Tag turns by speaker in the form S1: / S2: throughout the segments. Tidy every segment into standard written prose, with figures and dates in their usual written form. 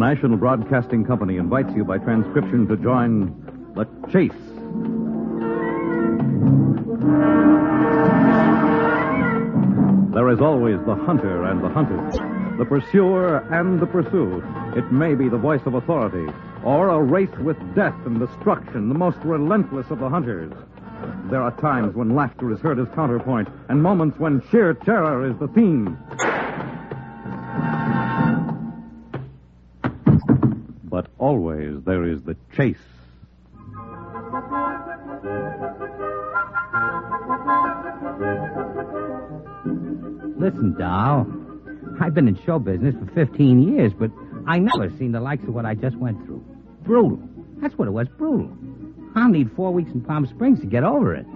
S1: National Broadcasting Company invites you by transcription to join The Chase. There is always the hunter and the hunted, the pursuer and the pursued. It may be the voice of authority, or a race with death and destruction, the most relentless of the hunters. There are times when laughter is heard as counterpoint, and moments when sheer terror is the theme. But always there is the chase.
S2: Listen, doll, I've been in show business for 15 years, but I never seen the likes of what I just went through. Brutal. That's what it was, brutal. I'll need 4 weeks in Palm Springs to get over it.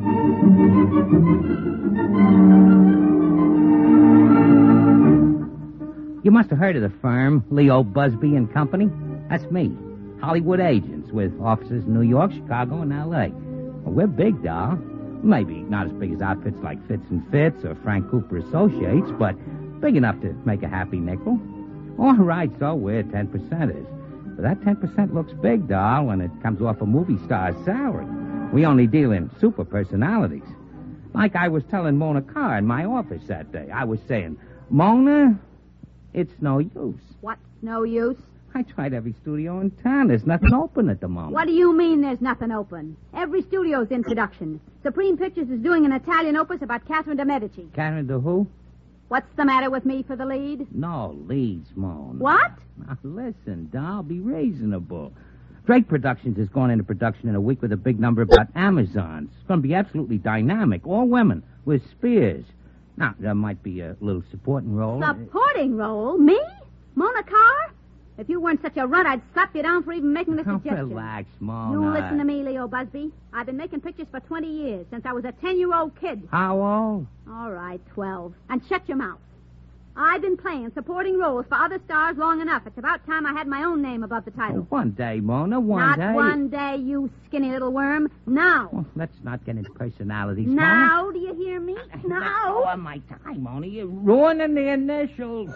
S2: You must have heard of the firm, Leo Busby and Company. That's me. Hollywood agents with offices in New York, Chicago, and L.A. Well, we're big, doll. Maybe not as big as outfits like Fitz and Fitz or Frank Cooper Associates, but big enough to make a happy nickel. All right, so we're 10%ers. But that 10% looks big, doll, when it comes off a movie star's salary. We only deal in super personalities. Like I was telling Mona Carr in my office that day. I was saying, Mona, it's no use.
S3: What's no use?
S2: I tried every studio in town. There's nothing open at the moment.
S3: What do you mean there's nothing open? Every studio's in production. Supreme Pictures is doing an Italian opus about Catherine de' Medici.
S2: Catherine de who?
S3: What's the matter with me for the lead?
S2: No leads, Mona.
S3: What?
S2: Now, listen, doll, be reasonable. Drake Productions is going into production in a week with a big number about Amazons. It's going to be absolutely dynamic. All women with spears. Now, there might be a little supporting role.
S3: Supporting role? Me? Mona Carr? If you weren't such a runt, I'd slap you down for even making the suggestion.
S2: Relax, Mona.
S3: You listen to me, Leo Busby. I've been making pictures for 20 years, since I was a 10-year-old kid.
S2: How old?
S3: All right, 12. And shut your mouth. I've been playing supporting roles for other stars long enough. It's about time I had my own name above the title.
S2: Oh, one day, Mona, one day.
S3: Not one day, you skinny little worm. Now.
S2: Well, let's not get into personalities,
S3: now,
S2: Mona.
S3: do you hear me?
S2: Let
S3: Now.
S2: go of my time, Mona. You're ruining the initials.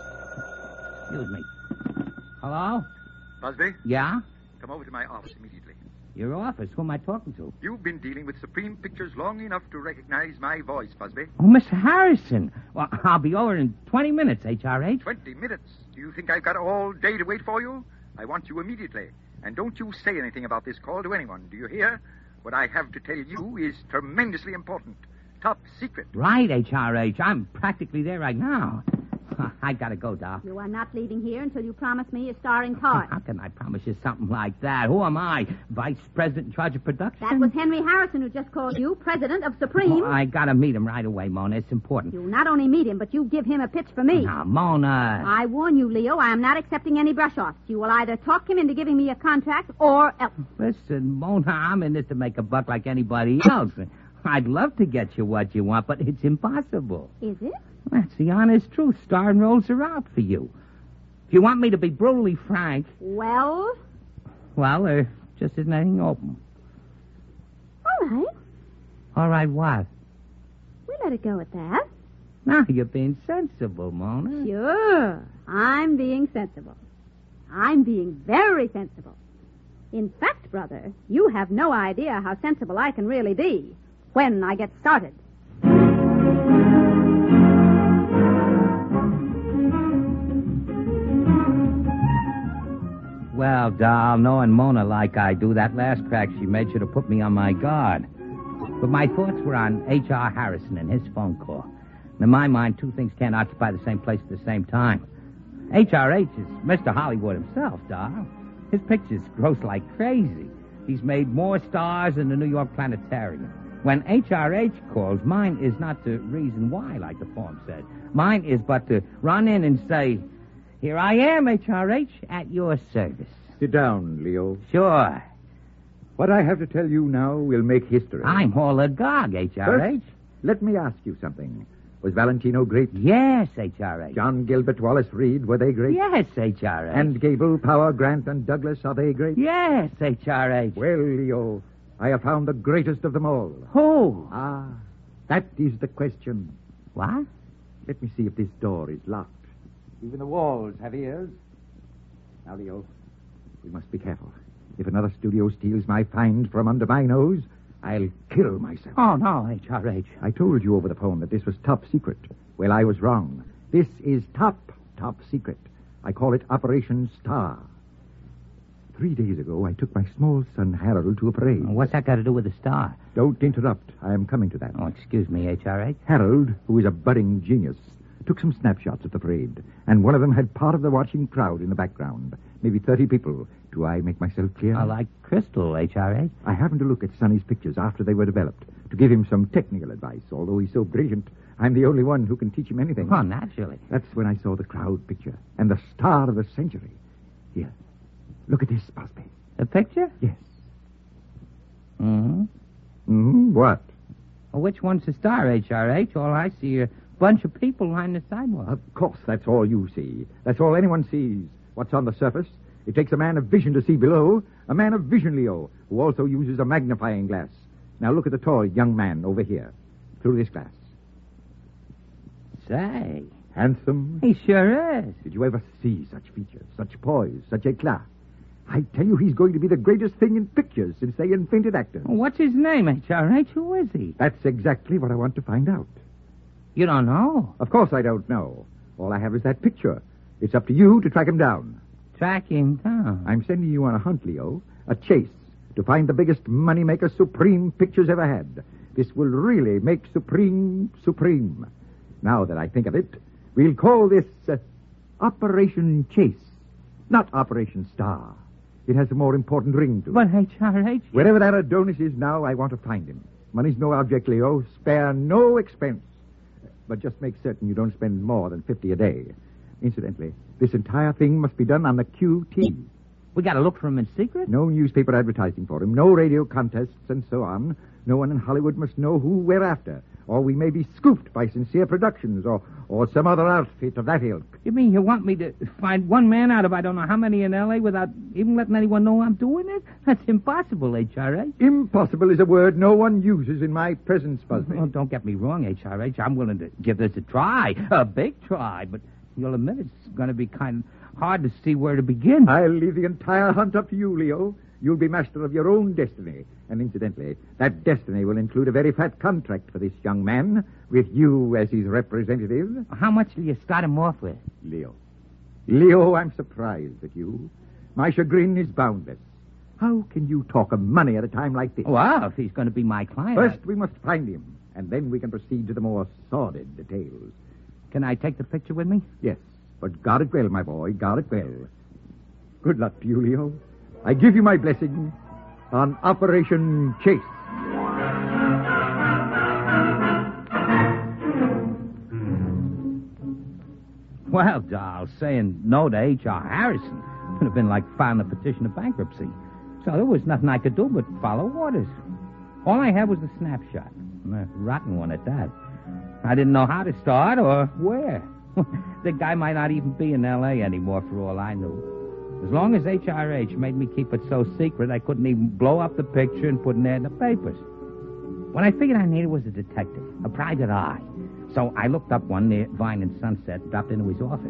S2: Excuse me. Hello?
S4: Busby?
S2: Yeah?
S4: Come over to my office immediately.
S2: Your office? Who am I talking to?
S4: You've been dealing with Supreme Pictures long enough to recognize my voice, Busby.
S2: Oh, Mr. Harrison. Well, I'll be over in 20 minutes, HRH.
S4: 20 minutes? Do you think I've got all day to wait for you? I want you immediately. And don't you say anything about this call to anyone. Do you hear? What I have to tell you is tremendously important. Top secret.
S2: Right, HRH. I'm practically there right now. I gotta go, Doc.
S3: You are not leaving here until you promise me a starring part.
S2: How can I promise you something like that? Who am I? Vice president in charge of production?
S3: That was Henry Harrison who just called you president of Supreme.
S2: Oh, I gotta meet him right away, Mona. It's important.
S3: You not only meet him, but you give him a pitch for me.
S2: Now, Mona.
S3: I warn you, Leo, I am not accepting any brush-offs. You will either talk him into giving me a contract or else.
S2: Listen, Mona, I'm in this to make a buck like anybody else. I'd love to get you what you want, but it's impossible.
S3: Is it?
S2: That's the honest truth. Starring roles are out for you. If you want me to be brutally frank...
S3: Well,
S2: there just isn't anything open.
S3: all right.
S2: All right, what?
S3: We let it go at that.
S2: Now you're being sensible, Mona.
S3: Sure. I'm being sensible. I'm being very sensible. In fact, brother, you have no idea how sensible I can really be when I get started.
S2: Well, doll, knowing Mona like I do, that last crack she made should have put me on my guard. But my thoughts were on H.R. Harrison and his phone call. In my mind, two things can't occupy the same place at the same time. H.R.H. is Mr. Hollywood himself, doll. His pictures gross like crazy. He's made more stars than the New York Planetarium. When H.R.H. calls, mine is not the reason why, like the form said. Mine is but to run in and say, "Here I am, H.R.H., at your service."
S5: Sit down, Leo.
S2: Sure.
S5: What I have to tell you now will make history.
S2: I'm all agog, H.R.H.
S5: First, let me ask you something. Was Valentino great?
S2: Yes, H.R.H.
S5: John Gilbert, Wallace Reed, were they great?
S2: Yes, H.R.H.
S5: And Gable, Power, Grant, and Douglas, are they great?
S2: Yes, H.R.H.
S5: Well, Leo, I have found the greatest of them all.
S2: Who?
S5: Ah, that is the question.
S2: What?
S5: Let me see if this door is locked. Even the walls have ears. Now, Leo, we must be careful. If another studio steals my find from under my nose, I'll kill myself.
S2: Oh, no, HRH.
S5: I told you over the phone that this was top secret. Well, I was wrong. This is top secret. I call it Operation Star. 3 days ago, I took my small son, Harold, to a parade.
S2: What's that got to do with the star?
S5: Don't interrupt. I am coming to that.
S2: Oh, excuse me, HRH.
S5: Harold, who is a budding genius, took some snapshots at the parade, and one of them had part of the watching crowd in the background. Maybe 30 people. Do I make myself clear?
S2: Like crystal, HRH.
S5: I happened to look at Sonny's pictures after they were developed to give him some technical advice. Although he's so brilliant, I'm the only one who can teach him anything.
S2: Oh, naturally.
S5: That's when I saw the crowd picture and the star of the century. Here, look at this, Busby.
S2: The picture?
S5: Yes.
S2: Mm-hmm.
S5: What?
S2: Well, which one's the star, HRH? All I see are a bunch of people lining the sidewalk.
S5: Of course, that's all you see. That's all anyone sees. What's on the surface? It takes a man of vision to see below. A man of vision, Leo, who also uses a magnifying glass. Now look at the tall young man over here, through this glass.
S2: Say,
S5: Handsome.
S2: he sure is.
S5: Did you ever see such features, such poise, such éclat? I tell you, he's going to be the greatest thing in pictures since they invented actors.
S2: Well, what's his name, HRH? Who is he?
S5: That's exactly what I want to find out.
S2: You don't know.
S5: Of course I don't know. All I have is that picture. It's up to you to track him down.
S2: Track him down.
S5: I'm sending you on a hunt, Leo. A chase to find the biggest moneymaker Supreme Pictures ever had. This will really make Supreme supreme. Now that I think of it, we'll call this Operation Chase, not Operation Star. It has a more important ring to it.
S2: But HRH...
S5: Wherever that Adonis is now, I want to find him. Money's no object, Leo. Spare no expense. But just make certain you don't spend more than $50 a day. Incidentally, this entire thing must be done on the QT.
S2: We got to look for him in secret?
S5: No newspaper advertising for him, no radio contests, and so on. No one in Hollywood must know who we're after. Or we may be scooped by Sincere Productions or some other outfit of that ilk.
S2: You mean you want me to find one man out of I don't know how many in L.A. without even letting anyone know I'm doing it? That's impossible, HRH.
S5: Impossible is a word no one uses in my presence, Busby.
S2: Oh, don't get me wrong, HRH. I'm willing to give this a try, a big try, but you'll admit it's going to be kind of hard to see where to begin.
S5: I'll leave the entire hunt up to you, Leo. You'll be master of your own destiny. And incidentally, that destiny will include a very fat contract for this young man, with you as his representative.
S2: How much do you start him off with?
S5: Leo, I'm surprised at you. My chagrin is boundless. How can you talk of money at a time like this?
S2: Well, if he's going to be my client...
S5: First, we must find him, and then we can proceed to the more sordid details.
S2: Can I take the picture with me?
S5: Yes, but guard it well, my boy, guard it well. Good luck to you, Leo. I give you my blessing on Operation Chase.
S2: Well, doll, saying no to H.R. Harrison would have been like filing a petition of bankruptcy. So there was nothing I could do but follow orders. All I had was a snapshot, and a rotten one at that. I didn't know how to start or where. The guy might not even be in L.A. anymore for all I knew. As long as HRH made me keep it so secret, I couldn't even blow up the picture and put an ad in the papers. What I figured I needed was a detective, a private eye. So I looked up one near Vine and Sunset and dropped into his office.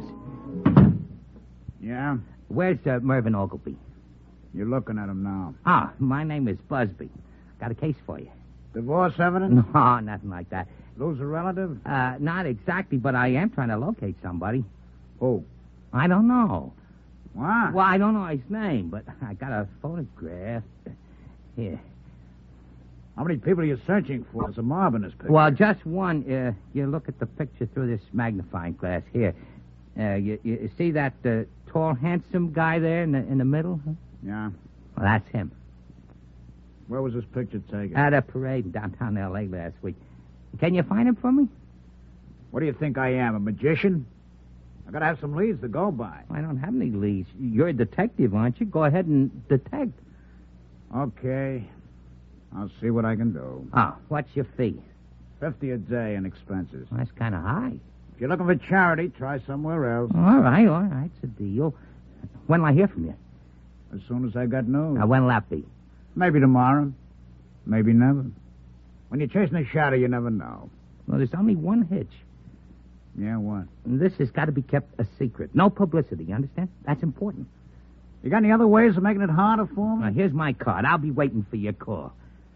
S6: Yeah?
S2: Where's Mervyn Ogilvy?
S6: You're looking at him now.
S2: Ah, my name is Busby. Got a case for you.
S6: Divorce evidence?
S2: No, nothing like that.
S6: Lose a relative?
S2: Not exactly, but I am trying to locate somebody.
S6: Who?
S2: I don't know.
S6: What?
S2: Well, I don't know his name, but I got a photograph. Here.
S6: How many people are you searching for? There's a mob in this picture.
S2: Well, just one. You look at the picture through this magnifying glass. Here. You see that tall, handsome guy there in the middle? Huh?
S6: Yeah.
S2: Well, that's him.
S6: Where was this picture taken?
S2: At a parade in downtown L.A. last week. Can you find him for me?
S6: What do you think I am, a magician? I gotta have some leads to go by.
S2: I don't have any leads. You're a detective, aren't you? Go ahead and detect.
S6: Okay. I'll see what I can do.
S2: Oh, what's your fee?
S6: $50 a day in expenses.
S2: Well, that's kind of high.
S6: If you're looking for charity, try somewhere else.
S2: All right. It's a deal. When will I hear from you?
S6: As soon as I got news.
S2: Now, when will that be?
S6: Maybe tomorrow. Maybe never. When you're chasing a shadow, you never know.
S2: Well, there's only one hitch.
S6: Yeah, what?
S2: And this has got to be kept a secret. No publicity, you understand? That's important.
S6: You got any other ways of making it harder for
S2: Now,
S6: me?
S2: here's my card. I'll be waiting for your call.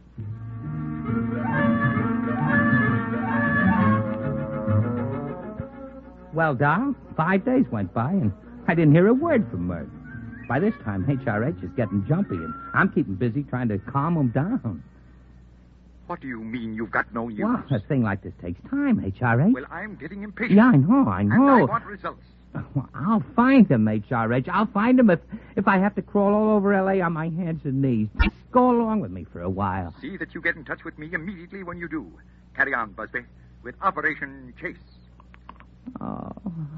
S2: Well, Doc, 5 days went by, and I didn't hear a word from Merv. By this time, HRH is getting jumpy, and I'm keeping busy trying to calm him down.
S4: What do you mean you've got no news?
S2: Well, a thing like this takes time, HRH.
S4: Well, I'm getting impatient.
S2: Yeah, I know.
S4: And I want results.
S2: Well, I'll find him, HRH. I'll find him if I have to crawl all over L.A. on my hands and knees. Just go along with me for a while.
S4: See that you get in touch with me immediately when you do. Carry on, Busby, with Operation Chase.
S2: Oh.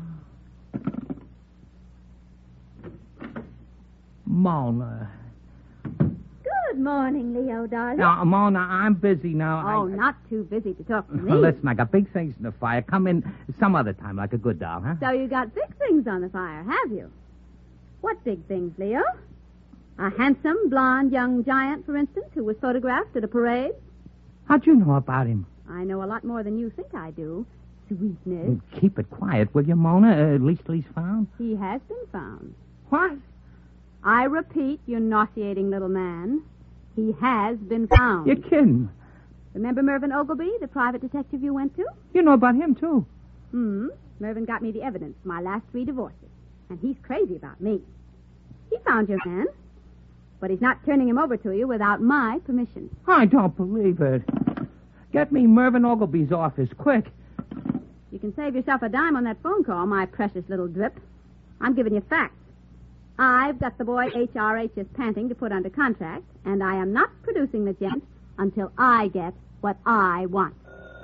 S2: Mona.
S3: Good morning, Leo, darling.
S2: Now, Mona, I'm busy now.
S3: Oh, not too busy to talk to me.
S2: Well, listen, I got big things in the fire. Come in some other time like a good doll, huh?
S3: So you got big things on the fire, have you? What big things, Leo? A handsome, blonde young giant, for instance, who was photographed at a parade?
S2: How'd you know about him?
S3: I know a lot more than you think I do. Sweetness.
S2: Keep it quiet, will you, Mona? At least till he's found.
S3: He has been found.
S2: What?
S3: I repeat, you nauseating little man. He has been found.
S2: You're kidding.
S3: Remember Mervyn Ogleby, the private detective you went to?
S2: You know about him, too.
S3: Mervyn got me the evidence for my last 3 divorces. And he's crazy about me. He found your man. But he's not turning him over to you without my permission.
S2: I don't believe it. Get me Mervyn Ogleby's office, quick.
S3: You can save yourself a dime on that phone call, my precious little drip. I'm giving you facts. I've got the boy HRH is panting to put under contract, and I am not producing the gent until I get what I want.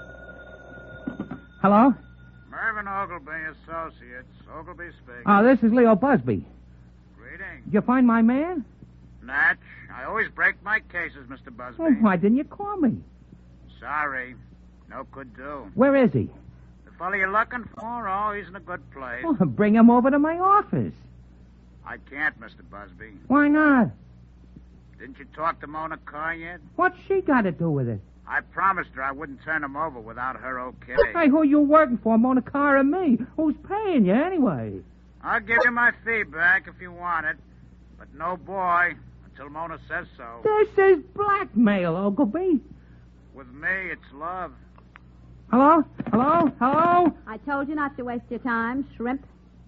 S2: Hello?
S6: Mervyn Ogleby Associates. Ogleby speaking.
S2: Oh, this is Leo Busby.
S6: Greetings.
S2: Did you find my man?
S6: Natch, I always break my cases, Mr. Busby.
S2: Oh, why didn't you call me?
S6: Sorry. No could do.
S2: Where is he?
S6: The fellow you're looking for? Oh, he's in a good place.
S2: Well, bring him over to my office.
S6: I can't, Mr. Busby.
S2: Why not?
S6: Didn't you talk to Mona Carr yet?
S2: What's she got to do with it?
S6: I promised her I wouldn't turn him over without her okay.
S2: Hey, who you working for, Mona Carr or me? Who's paying you anyway?
S6: I'll give you my fee back if you want it. But no boy, until Mona says so.
S2: This is blackmail, Ogleby.
S6: With me, it's love.
S2: Hello? Hello? Hello?
S3: I told you not to waste your time, shrimp.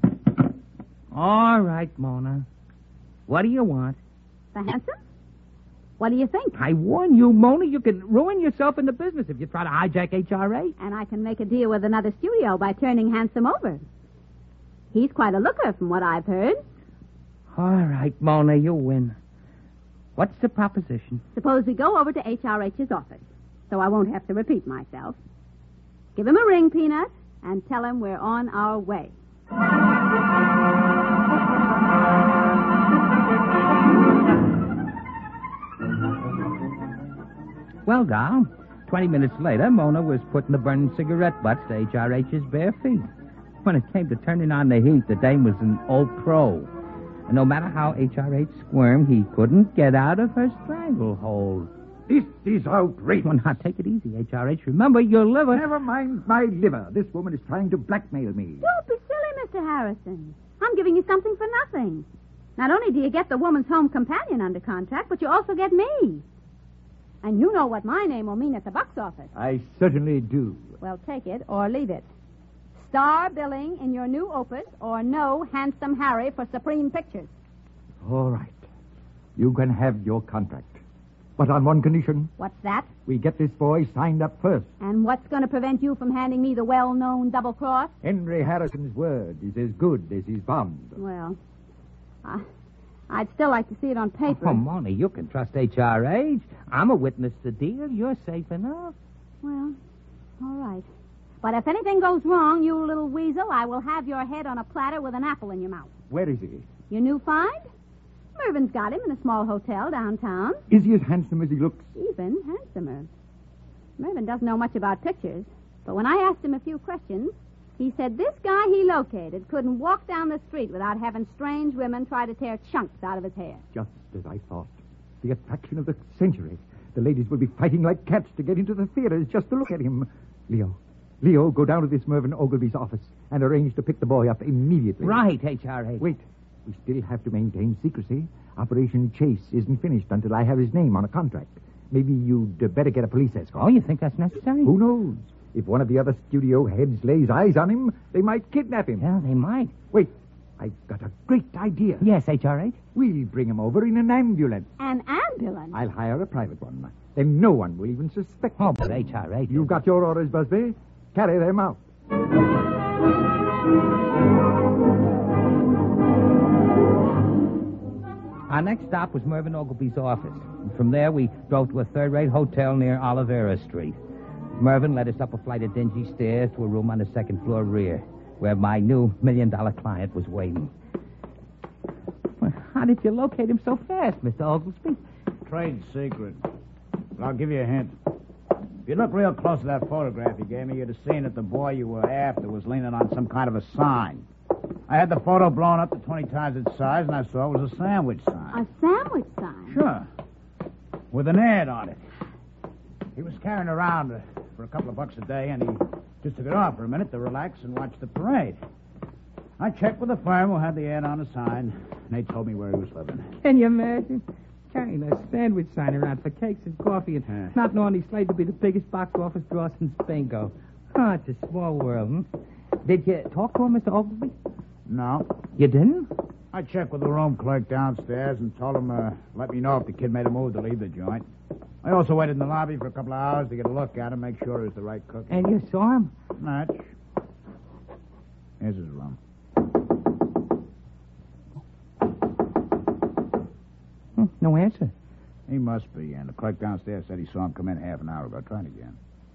S2: All right, Mona. What do you want?
S3: The handsome? What do you think?
S2: I warn you, Mona, you can ruin yourself in the business if you try to hijack HRA.
S3: And I can make a deal with another studio by turning Handsome over. He's quite a looker from what I've heard.
S2: All right, Mona, you win. What's the proposition?
S3: Suppose we go over to HRH's office, so I won't have to repeat myself. Give him a ring, Peanut, and tell him we're on our way.
S2: Well, doll, 20 minutes later, Mona was putting the burning cigarette butts to HRH's bare feet. When it came to turning on the heat, the dame was an old pro. And no matter how HRH squirmed, he couldn't get out of her stranglehold.
S5: This is outrageous.
S2: Well, now, take it easy, HRH. Remember, your liver...
S5: Never mind my liver. This woman is trying to blackmail me.
S3: Don't be silly, Mr. Harrison. I'm giving you something for nothing. Not only do you get the woman's home companion under contract, but you also get me. And you know what my name will mean at the box office.
S5: I certainly do.
S3: Well, take it or leave it. Star billing in your new opus or no Handsome Harry for Supreme Pictures.
S5: All right. You can have your contract. But on one condition.
S3: What's that?
S5: We get this boy signed up first.
S3: And what's going to prevent you from handing me the well-known double cross?
S5: Henry Harrison's word is as good as his bond.
S3: Well, I'd still like to see it on paper.
S2: Oh, Mona, you can trust HRH. I'm a witness to the deal. You're safe enough.
S3: Well, all right. But if anything goes wrong, you little weasel, I will have your head on a platter with an apple in your mouth.
S5: Where is he?
S3: Your new find? Mervyn's got him in a small hotel downtown.
S5: Is he as handsome as he looks?
S3: Even handsomer. Mervyn doesn't know much about pictures, but when I asked him a few questions, he said this guy he located couldn't walk down the street without having strange women try to tear chunks out of his hair.
S5: Just as I thought. The attraction of the century. The ladies will be fighting like cats to get into the theaters just to look at him. Leo, go down to this Mervyn Ogilvy's office and arrange to pick the boy up immediately.
S2: Right, HRH.
S5: Wait We still have to maintain secrecy. Operation Chase isn't finished until I have his name on a contract. Maybe you'd better get a police escort.
S2: Oh, you think that's necessary?
S5: Who knows? If one of the other studio heads lays eyes on him, they might kidnap him.
S2: Yeah, they might.
S5: Wait, I've got a great idea.
S2: Yes, HRH?
S5: We'll bring him over in an ambulance.
S3: An ambulance?
S5: I'll hire a private one. Then no one will even suspect.
S2: Oh, but HRH...
S5: You've got your orders, Busby. Carry them out.
S2: Our next stop was Mervyn Ogilvy's office. And from there, we drove to a third-rate hotel near Olivera Street. Mervyn led us up a flight of dingy stairs to a room on the second-floor rear, where my new $1-million client was waiting. Well, how did you locate him so fast, Mr. Oglesby?
S6: Trade secret. But I'll give you a hint. If you look real close at that photograph you gave me, you'd have seen that the boy you were after was leaning on some kind of a sign. I had the photo blown up to 20 times its size, and I saw it was a sandwich sign.
S3: A sandwich sign?
S6: Sure. With an ad on it. He was carrying it around for a couple of bucks a day, and he just took it off for a minute to relax and watch the parade. I checked with the firm who had the ad on the sign, and they told me where he was living.
S2: Can you imagine? Carrying a sandwich sign around for cakes and coffee and not knowing he's slated to be the biggest box office draw since bingo. Oh, it's a small world, huh? Did you talk to him, Mr. Ogilvy?
S6: No.
S2: You didn't?
S6: I checked with the room clerk downstairs and told him let me know if the kid made a move to leave the joint. I also waited in the lobby for a couple of hours to get a look at him, make sure he was the right cook.
S2: And you saw him?
S6: Much. Here's his room.
S2: No answer.
S6: He must be, and the clerk downstairs said he saw him come in half an hour ago. Try it again.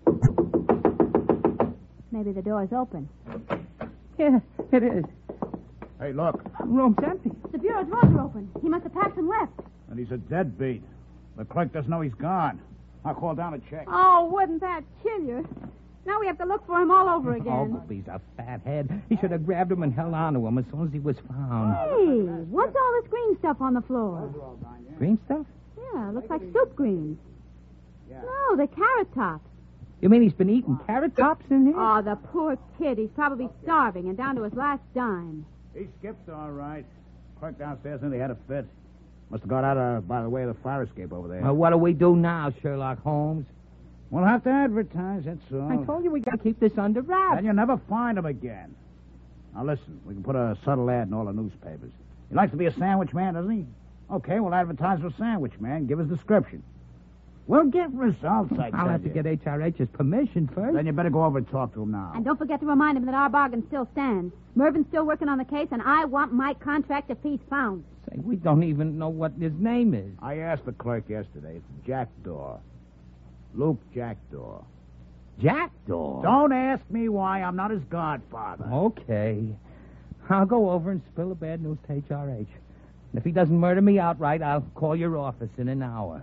S3: Maybe the door's open.
S2: Yeah, it is.
S6: Hey, look.
S2: The room's empty.
S3: The bureau drawers are open. He must have packed and left.
S6: And he's a deadbeat. The clerk doesn't know he's gone. I'll call down to check.
S3: Oh, wouldn't that chill you? Now we have to look for him all over again.
S2: Ogilvy's a fathead. He should have grabbed him and held on to him as soon as he was found.
S3: Hey, what's all this green stuff on the floor?
S2: Green stuff?
S3: Yeah, looks like soup greens. No, they're carrot tops.
S2: You mean he's been eating carrot tops in here?
S3: Oh, the poor kid. He's probably starving and down to his last dime.
S6: He skipped all right. Clerk downstairs said he had a fit. Must have got out by the way of the fire escape over there.
S2: What do we do now, Sherlock Holmes?
S6: We'll have to advertise, that's all.
S2: I told you we got to keep this under wraps.
S6: Then you'll never find him again. Now, listen, we can put a subtle ad in all the newspapers. He likes to be a sandwich man, doesn't he? Okay, we'll advertise for sandwich man. Give his description. We'll get results, I tell
S2: I'll have to
S6: you.
S2: get HRH's permission first.
S6: Then you better go over and talk to him now.
S3: And don't forget to remind him that our bargain still stands. Mervyn's still working on the case, and I want my contract if he's found.
S2: Say, we don't even know what his name is.
S6: I asked the clerk yesterday. It's Jackdaw. Luke Jackdaw.
S2: Jackdaw?
S6: Don't ask me why. I'm not his godfather.
S2: Okay. I'll go over and spill the bad news to HRH. And if he doesn't murder me outright, I'll call your office in an hour.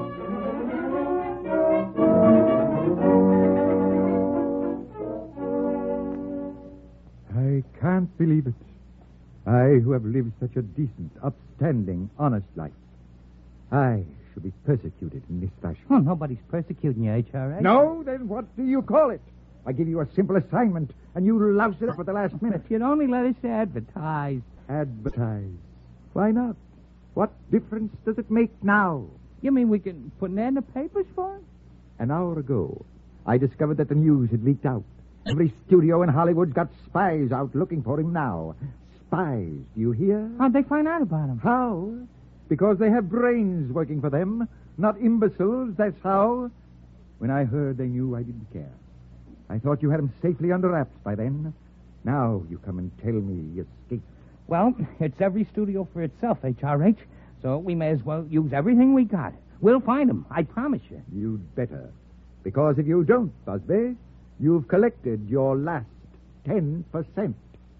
S5: I can't believe it. I, who have lived such a decent, upstanding, honest life. I should be persecuted in this fashion.
S2: Well, nobody's persecuting you, HRH.
S5: No? Then what do you call it? I give you a simple assignment, and you louse it up at the last minute.
S2: If you'd only let us advertise.
S5: Advertise. Why not? What difference does it make now?
S2: You mean we can put an ad in the papers for him?
S5: An hour ago, I discovered that the news had leaked out. Every studio in Hollywood's got spies out looking for him now. Spies, do you hear?
S2: How'd they find out about him?
S5: How? Because they have brains working for them, not imbeciles, that's how. When I heard they knew, I didn't care. I thought you had him safely under wraps by then. Now you come and tell me he escaped.
S2: Well, it's every studio for itself, HRH. So we may as well use everything we got. We'll find him, I promise you.
S5: You'd better. Because if you don't, Busby, you've collected your last 10%.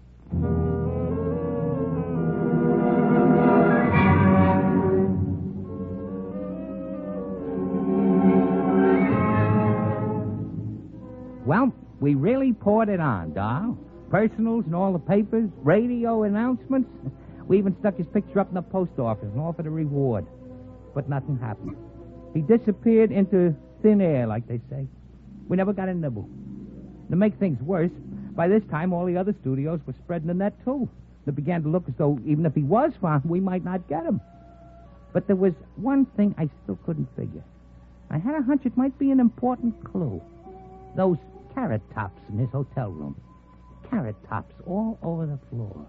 S2: Well, we really poured it on, doll. Personals in all the papers, radio announcements. We even stuck his picture up in the post office and offered a reward. But nothing happened. He disappeared into thin air, like they say. We never got a nibble. To make things worse, by this time all the other studios were spreading the net, too. It began to look as though even if he was found, we might not get him. But there was one thing I still couldn't figure. I had a hunch it might be an important clue. Those carrot tops in his hotel room. Carrot tops all over the floor.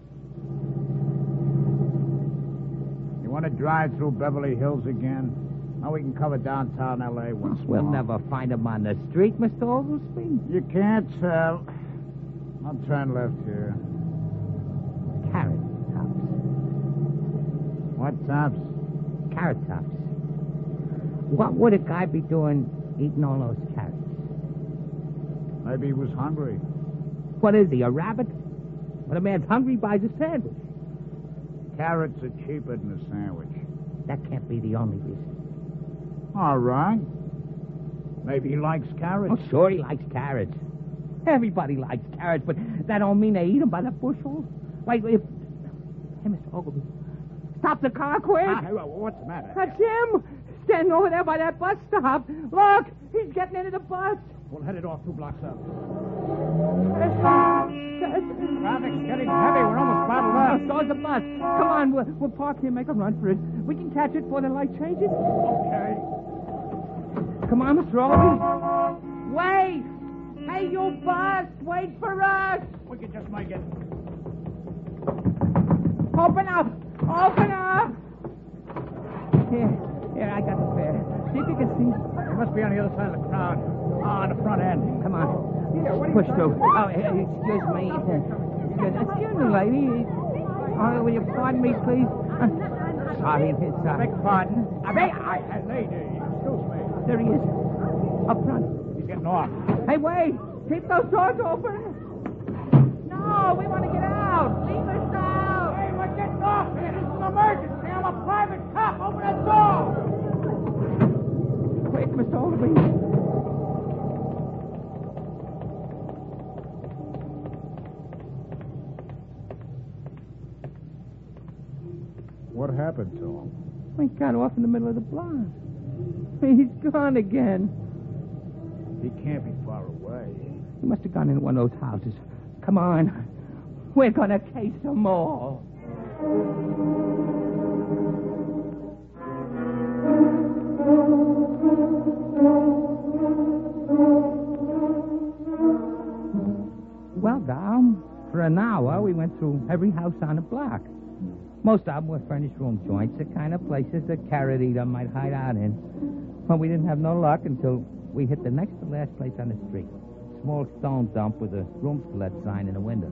S6: You want to drive through Beverly Hills again? Now we can cover downtown L.A. once more.
S2: We'll never find him on the street, Mr. Oglesby.
S6: You can't tell. I'll turn left here.
S2: Carrot tops.
S6: What tops?
S2: Carrot tops. What would a guy be doing eating all those carrots?
S6: Maybe he was hungry.
S2: What is he, a rabbit? When a man's hungry, he buys a sandwich.
S6: Carrots are cheaper than a sandwich.
S2: That can't be the only reason.
S6: All right. Maybe he likes carrots.
S2: Oh, sure he likes carrots. Everybody likes carrots, but that don't mean they eat them by the bushel. Like if... Hey, Mr. Ogilvy, stop the car quick.
S6: What's the matter?
S2: That's him. Standing over there by that bus stop. Look, he's getting into the bus.
S6: We'll head it off 2 blocks up.
S2: Traffic's getting heavy. We're almost bottled up. So's the bus. Come on, we'll park here and make a run for it. We can catch it before the light changes.
S6: Okay.
S2: Come on, Mr. Ogilvy. Wait! Hey, you bus! Wait for us!
S6: We can just make it.
S2: Open up! Open up! Here, I got the fare. See if you can see.
S6: He must be on the other side of the crowd. On the front end.
S2: Come on. Push through. Oh, excuse me. Excuse me, lady. Oh, will you pardon me, please? Sorry,
S6: Beg pardon. Lady, excuse me.
S2: There he is. Up front.
S6: He's getting off.
S2: Hey, wait! Keep those doors open! No, we want to get out! Leave us out!
S6: Hey, we're getting off here. This is an emergency. I'm a private cop. Open that door!
S2: Quick, Mr. Ogilvy.
S6: What happened to him?
S2: We got off in the middle of the block. He's gone again.
S6: He can't be far away.
S2: He must have gone in one of those houses. Come on. We're going to case them all. Well, Dom, for an hour, we went through every house on the block. Most of them were furnished room joints, the kind of places a carrot eater might hide out in. But we didn't have no luck until we hit the next to last place on the street. Small stone dump with a rooms to let sign in the window.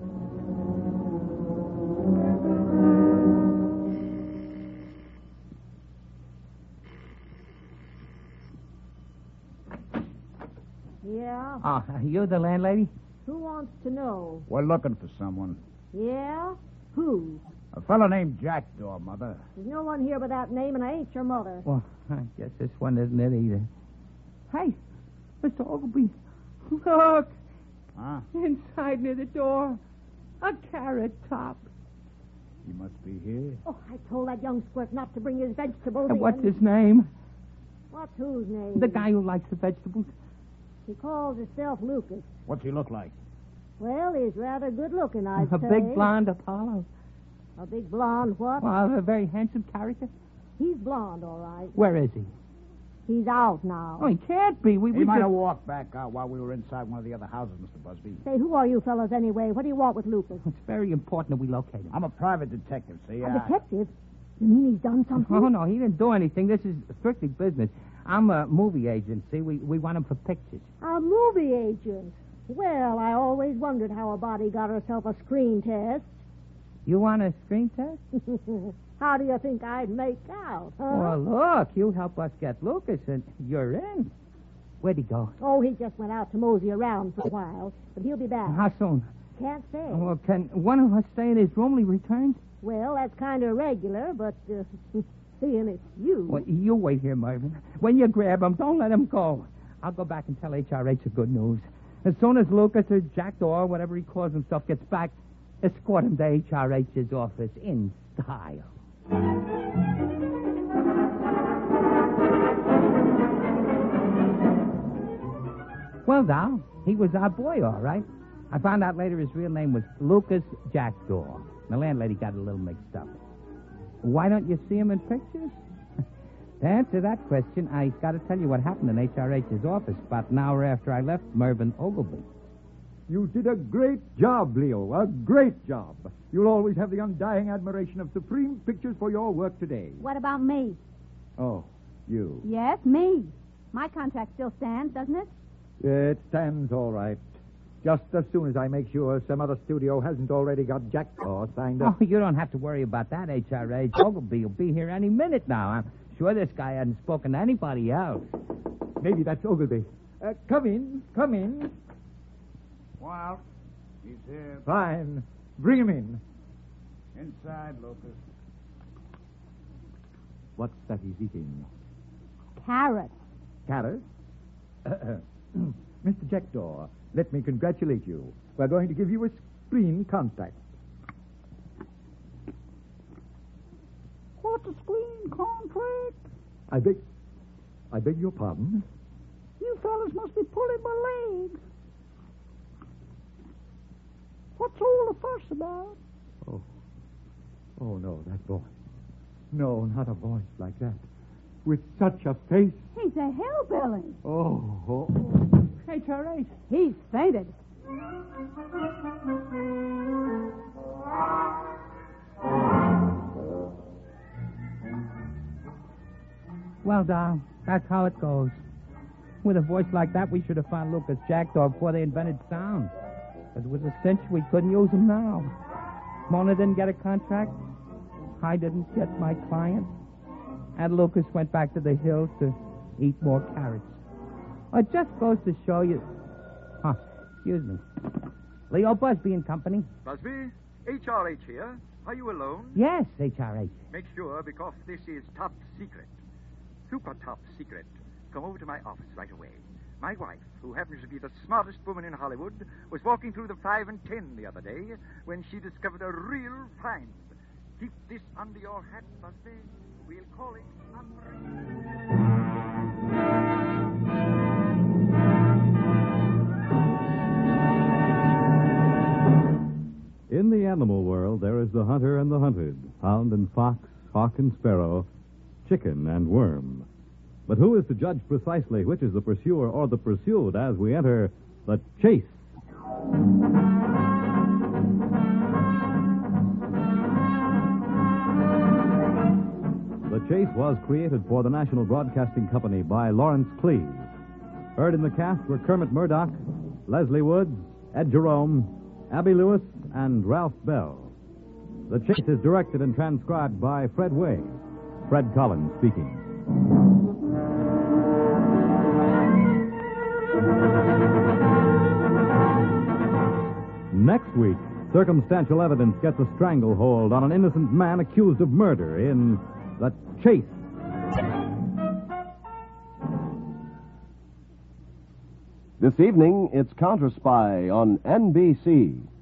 S7: Yeah?
S2: Oh, you the landlady?
S7: Who wants to know?
S6: We're looking for someone.
S7: Yeah? Who?
S6: A fellow named Jackdaw, Mother.
S7: There's no one here by that name, and I ain't your mother.
S2: Well, I guess this one isn't it either. Hey, Mr. Ogilvy, look.
S6: Huh?
S2: Inside near the door, a carrot top.
S6: He must be here.
S7: Oh, I told that young squirt not to bring his vegetables
S2: And
S7: in.
S2: what's his name?
S7: What's whose name?
S2: The guy who likes the vegetables.
S7: He calls himself Lucas.
S6: What's he look like?
S7: Well, he's rather good looking, I'd
S2: A
S7: say.
S2: big blonde Apollo.
S7: A big blonde what?
S2: Well, a very handsome character.
S7: He's blonde, all right.
S2: Where is he?
S7: He's out now.
S2: Oh, he can't be.
S6: He
S2: We
S6: might
S2: just...
S6: have walked back out while we were inside one of the other houses, Mr. Busby.
S7: Say, who are you fellas anyway? What do you want with Lucas?
S2: It's very important that we locate him.
S6: I'm a private detective, see?
S7: A detective? You mean he's done something?
S2: Oh, no, he didn't do anything. This is strictly business. I'm a movie agency. We want him for pictures.
S7: A movie agent. Well, I always wondered how a body got herself a screen test.
S2: You want a screen test?
S7: How do you think I'd make out, huh?
S2: Well, look, you help us get Lucas, and you're in. Where'd he go?
S7: Oh, he just went out to mosey around for a while, but he'll be back.
S2: How soon?
S7: Can't say.
S2: Well, can one of us stay in his room till he returns?
S7: Well, that's kind of irregular, but seeing it's you.
S2: Well, you wait here, Marvin. When you grab him, don't let him go. I'll go back and tell HRH the good news. As soon as Lucas or Jackdaw, whatever he calls himself, gets back, escort him to HRH's office in style. Well, Doll, he was our boy, all right. I found out later his real name was Lucas Jackdaw. The landlady got a little mixed up. Why don't you see him in pictures? To answer that question, I got to tell you what happened in HRH's office about an hour after I left Mervyn Ogilvy.
S5: You did a great job, Leo. A great job. You'll always have the undying admiration of Supreme Pictures for your work today.
S3: What about me?
S5: Oh, you.
S3: Yes, me. My contract still stands, doesn't it?
S5: It stands all right. Just as soon as I make sure some other studio hasn't already got Jackdaw signed up.
S2: Oh, you don't have to worry about that, HRH. Ogilvy will be here any minute now. I'm sure this guy hasn't spoken to anybody else.
S5: Maybe that's Ogilvy. Come in, come in.
S6: Walt, he's here.
S5: Fine. Bring him in.
S6: Inside, Lucas.
S5: What's that he's eating?
S7: Carrots.
S5: Carrots? Mr. Jackdaw, let me congratulate you. We're going to give you a screen contract.
S7: What's a screen contract?
S5: I beg your pardon?
S7: You fellas must be pulling my leg. What's all the fuss about?
S5: Oh, no, that voice. No, not a voice like that. With such a face.
S3: He's a hillbilly.
S5: Oh.
S3: HRH. He's fainted.
S2: Well, Doll, that's how it goes. With a voice like that, we should have found Lucas Jackdaw before they invented sound. But it was a cinch we couldn't use him now. Mona didn't get a contract. I didn't get my client. And Lucas went back to the hills to eat more carrots. It just goes to show you... excuse me. Leo Busby and Company.
S4: Busby, HRH here. Are you alone?
S2: Yes, HRH.
S4: Make sure, because this is top secret. Super top secret. Come over to my office right away. My wife, who happens to be the smartest woman in Hollywood, was walking through the 5 and 10 the other day when she discovered a real find. Keep this under your hat, Busby. We'll call it
S1: In the animal world, there is the hunter and the hunted, hound and fox, hawk and sparrow, chicken and worm. But who is to judge precisely which is the pursuer or the pursued as we enter the chase? The Chase was created for the National Broadcasting Company by Lawrence Cleave. Heard in the cast were Kermit Murdoch, Leslie Woods, Ed Jerome, Abby Lewis, and Ralph Bell. The Chase is directed and transcribed by Fred Way. Fred Collins speaking. Next week, circumstantial evidence gets a stranglehold on an innocent man accused of murder in The Chase.
S8: This evening, it's Counter Spy on NBC.